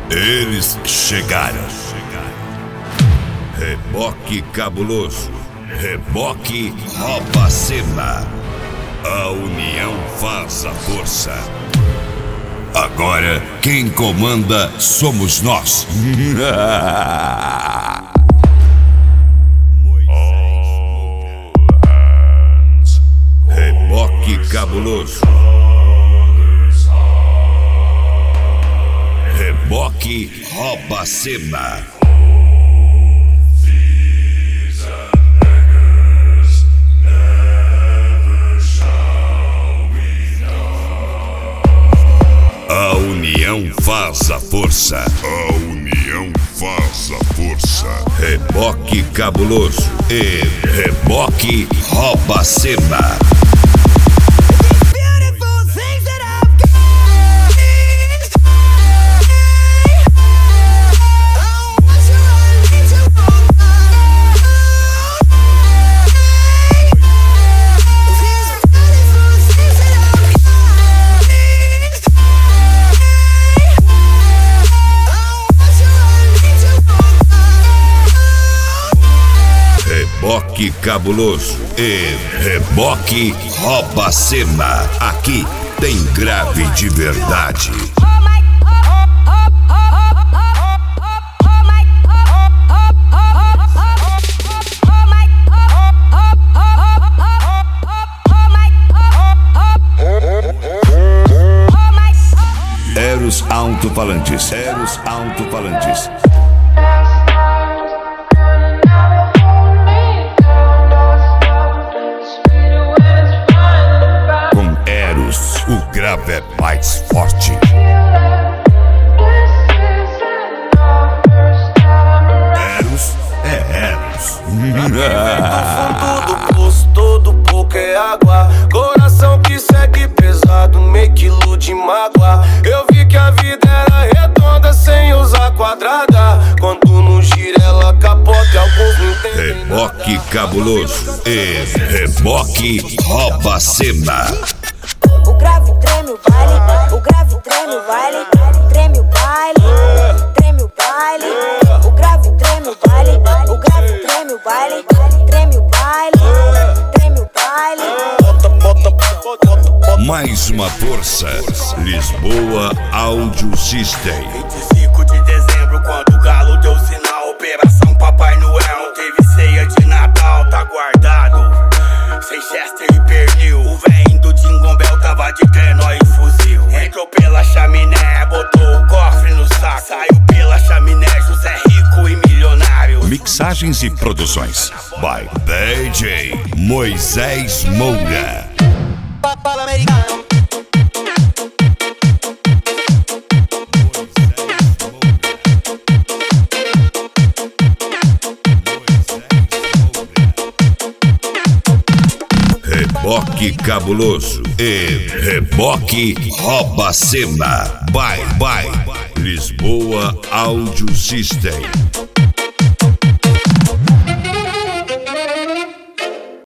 Eles chegaram. Reboque cabuloso. Reboque rouba a cena. A união faz a força. Agora, quem comanda somos nós. Reboque cabuloso. Reboque rouba a cena. A união faz a força. A união faz a força. Reboque cabuloso e reboque rouba a cena. Reboque cabuloso e reboque rouba a cena. Aqui tem grave de verdade. Eros alto-falantes. Eros alto-falantes. O grave é mais forte. Eros é Eros. Do fundo do poço, todo pouco é água. Coração que segue pesado, meio quilo de mágoa. Eu vi que a vida era redonda sem usar quadrada. Quando não gira ela capota e alguns não entendem. Reboque cabuloso e reboque rouba a cena. O grave treme o baile, o grave treme o baile, treme o baile, treme o baile. O grave treme o baile, o grave treme o baile, treme o baile, treme o baile. Mais uma força. Lisboa Audio System. 25 de dezembro, quando o galo deu sinal, Operação Papai Noel. Teve ceia de Natal, tá guardado. Sem Chester e pernil. O véio do Jingle Bell tava de trenó e fuzil. Entrou pela chaminé, botou o cofre no saco. Saiu pela chaminé, José rico e milionário. Mixagens e produções by DJ Moisés Moura. Reboque cabuloso e reboque rouba a cena. Bye, bye. Lisboa Audio System.